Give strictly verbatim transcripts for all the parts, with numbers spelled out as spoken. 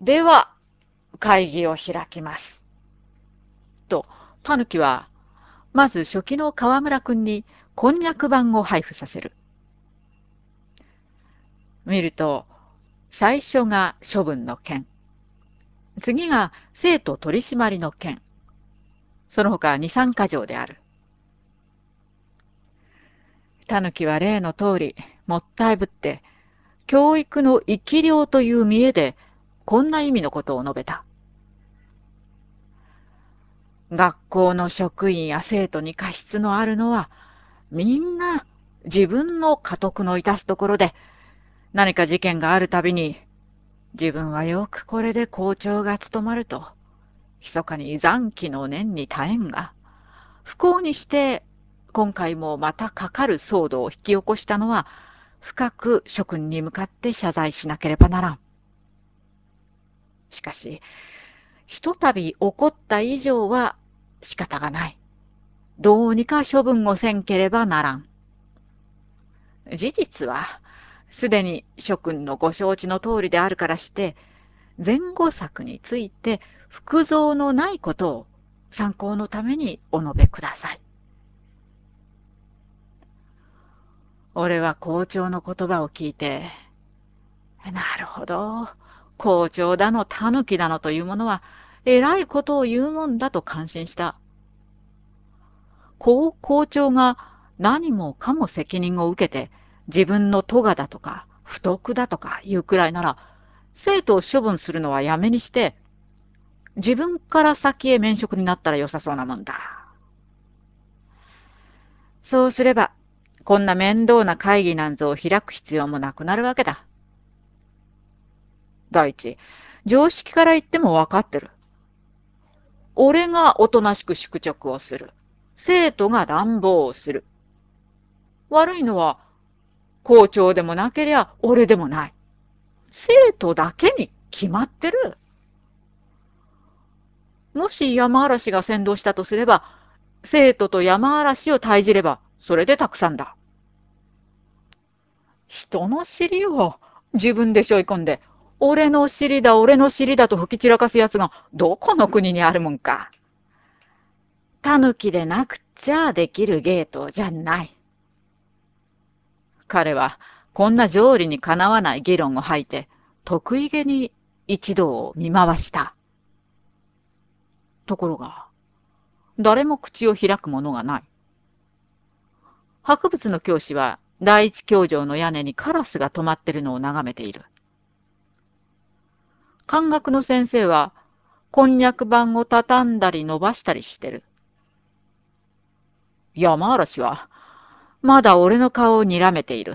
では、会議を開きます。と、タヌキは、まず初期の河村くんにこんにゃく板を配布させる。見ると、最初が処分の件。次が生徒取締りの件。その他二酸化条である。タヌキは例の通り、もったいぶって、教育の生き量という見栄で、こんな意味のことを述べた。学校の職員や生徒に過失のあるのは、みんな自分の家督の致すところで、何か事件があるたびに、自分はよくこれで校長が務まると、密かに残機の念に耐えんが、不幸にして今回もまたかかる騒動を引き起こしたのは、深く諸君に向かって謝罪しなければならん。しかし、ひとたび起こった以上は仕方がない。どうにか処分をせんければならん。事実は、すでに諸君のご承知の通りであるからして、前後策について複雑のないことを参考のためにお述べください。俺は校長の言葉を聞いて、なるほど、校長だの狸だのというものは、えらいことを言うもんだと感心した。こう校長が何もかも責任を受けて、自分の咎だとか不徳だとか言うくらいなら、生徒を処分するのはやめにして、自分から先へ免職になったらよさそうなもんだ。そうすれば、こんな面倒な会議なんぞを開く必要もなくなるわけだ。第一、常識から言っても分かってる。俺がおとなしく宿直をする。生徒が乱暴をする。悪いのは、校長でもなけりゃ俺でもない。生徒だけに決まってる。もし山嵐が先導したとすれば、生徒と山嵐を退じれば、それでたくさんだ。人の尻を自分で背負い込んで、俺の尻だ、俺の尻だと吹き散らかすやつがどこの国にあるもんか。狸でなくっちゃできる芸当じゃない。彼はこんな条理にかなわない議論を吐いて、得意げに一同を見回した。ところが、誰も口を開くものがない。博物の教師は第一教場の屋根にカラスが止まってるのを眺めている。漢学の先生は、こんにゃく板を畳んだり伸ばしたりしてる。山嵐は、まだ俺の顔を睨めている。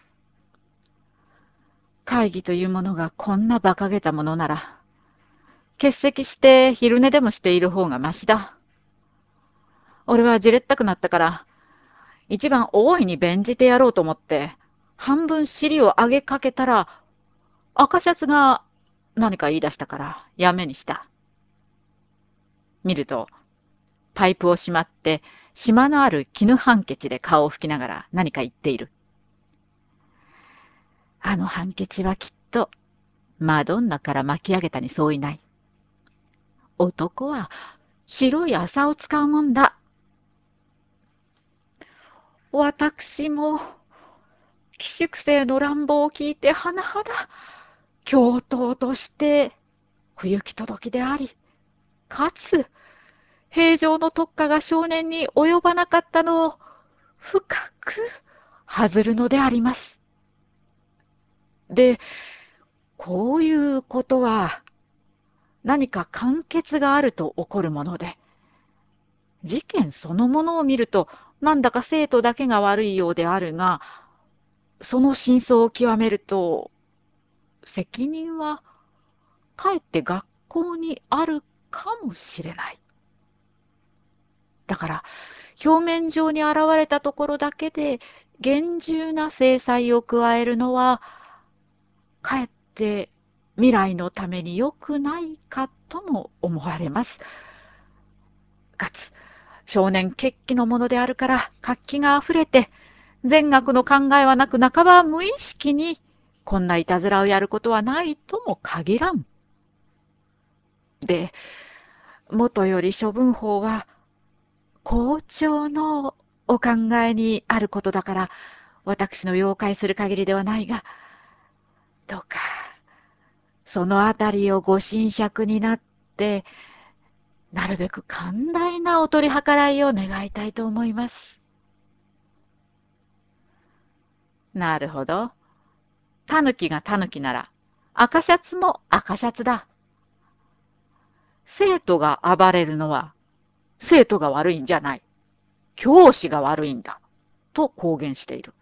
会議というものがこんな馬鹿げたものなら、欠席して昼寝でもしている方がましだ。俺はじれったくなったから、一番大いに弁じてやろうと思って、半分尻を上げかけたら、赤シャツが何か言い出したからやめにした。見ると、パイプをしまって、島のある絹ハンケチで顔を拭きながら何か言っている。あのハンケチはきっと、マドンナから巻き上げたに相違ない。男は白い麻を使うもんだ。私も、寄宿生の乱暴を聞いて甚だ、教頭として不行き届きであり、かつ、平常の特化が少年に及ばなかったのを深く恥ずるのであります。で、こういうことは何か簡潔があると起こるもので、事件そのものを見るとなんだか生徒だけが悪いようであるが、その真相を極めると、責任はかえって学校にあるかもしれない。だから、表面上に現れたところだけで厳重な制裁を加えるのは、かえって未来のために良くないかとも思われます。かつ、少年血気のものであるから活気があふれて、善悪の考えはなく半ば無意識にこんないたずらをやることはないとも限らん。 で、もとより処分法は校長のお考えにあることだから、私の了解する限りではないが、どうか、そのあたりをご神酌になって、なるべく寛大なお取り計らいを願いたいと思います。なるほど。タヌキがタヌキなら、赤シャツも赤シャツだ。生徒が暴れるのは、生徒が悪いんじゃない。教師が悪いんだ。と公言している。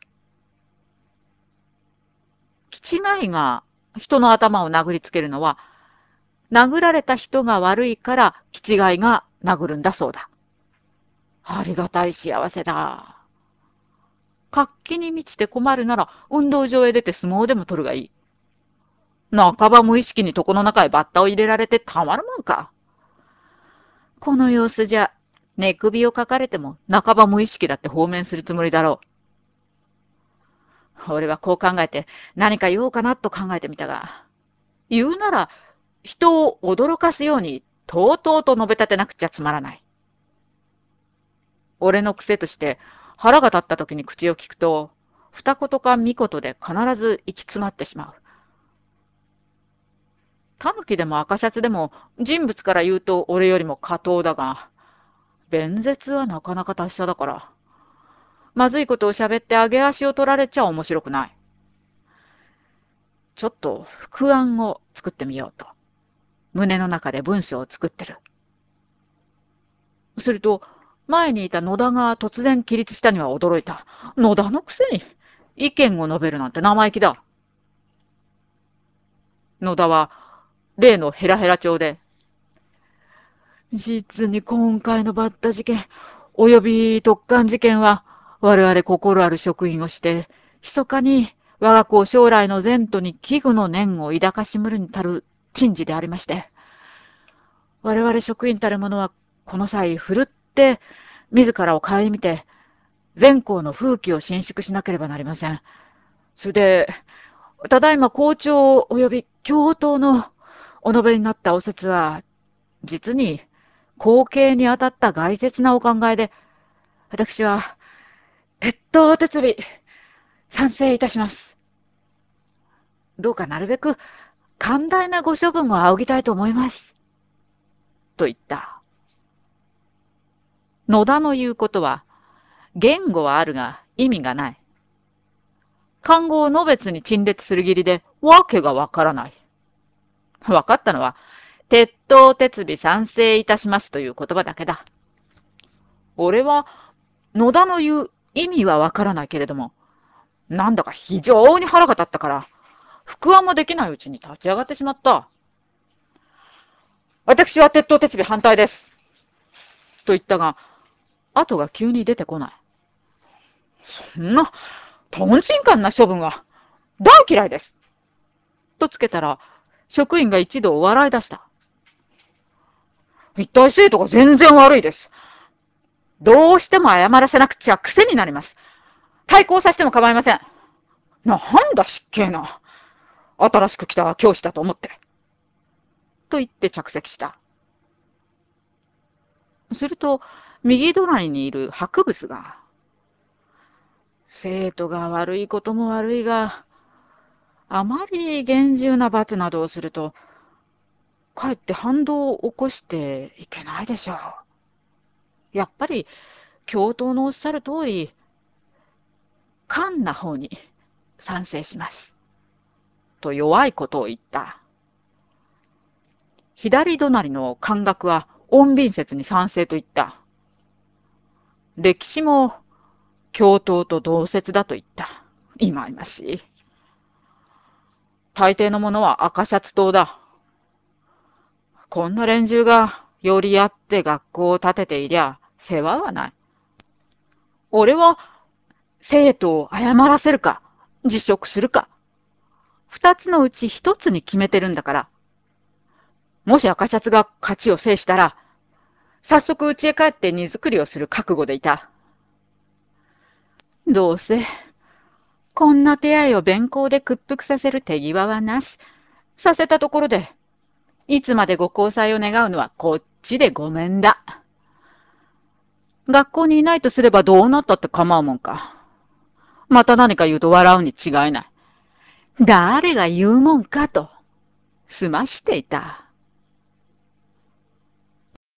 気違いが人の頭を殴りつけるのは、殴られた人が悪いから気違いが殴るんだそうだ。ありがたい幸せだ。活気に満ちて困るなら運動場へ出て相撲でも取るがいい。半ば無意識に床の中へバッタを入れられてたまるもんか。この様子じゃ、寝首をかかれても半ば無意識だって放免するつもりだろう。俺はこう考えて何か言おうかなと考えてみたが、言うなら人を驚かすようにとうとうと述べ立てなくちゃつまらない。俺の癖として腹が立った時に口を聞くと、二言か三言で必ず行き詰まってしまう。タヌキでも赤シャツでも人物から言うと俺よりも下等だが、弁舌はなかなか達者だから、まずいことを喋って上げ足を取られちゃ面白くない。ちょっと副案を作ってみようと、胸の中で文章を作ってる。すると、前にいた野田が突然起立したには驚いた。野田のくせに意見を述べるなんて生意気だ。野田は例のヘラヘラ帳で、実に今回のバッタ事件、及び特艦事件は、我々心ある職員をして、密かに我が校将来の前途に危惧の念を抱かしむるに足る珍事でありまして、我々職員たる者はこの際、ふるって自らを顧みて、全校の風紀を伸縮しなければなりません。それで、ただいま校長及び教頭のお述べになったお説は、実に後継にあたった概説なお考えで、私は鉄頭鉄尾賛成いたします。どうかなるべく寛大なご処分を仰ぎたいと思います。と言った。野田の言うことは、言語はあるが意味がない。漢語をのべつに陳列する義理で、わけがわからない。わかったのは、鉄頭鉄尾賛成いたしますという言葉だけだ。俺は、野田の言う意味はわからないけれども、なんだか非常に腹が立ったから、復案もできないうちに立ち上がってしまった。私は鉄頭鉄尾反対です。と言ったが、後が急に出てこない。そんな、とんちんかんな処分は、大嫌いです。とつけたら、職員が一度笑い出した。一体生徒が全然悪いです。どうしても謝らせなくちゃ癖になります。対抗させても構いません。なんだ失敬な。新しく来た教師だと思って。と言って着席した。すると、右隣にいる博物が、生徒が悪いことも悪いが、あまり厳重な罰などをすると、かえって反動を起こしていけないでしょう。やっぱり、教頭のおっしゃる通り、寛な方に賛成します。と弱いことを言った。左隣の漢学は穏便説に賛成と言った。歴史も教頭と同説だと言った。いまいましい。大抵のものは赤シャツ党だ。こんな連中が寄り合って学校を建てていりゃ世話はない。俺は生徒を謝らせるか辞職するか二つのうち一つに決めてるんだから。もし赤シャツが勝ちを制したら早速家へ帰って荷造りをする覚悟でいた。どうせこんな手合いを弁公で屈服させる手際はなし。させたところでいつまでご交際を願うのはこっちでごめんだ。学校にいないとすればどうなったって構うもんか。また何か言うと笑うに違いない。誰が言うもんかと、済ましていた。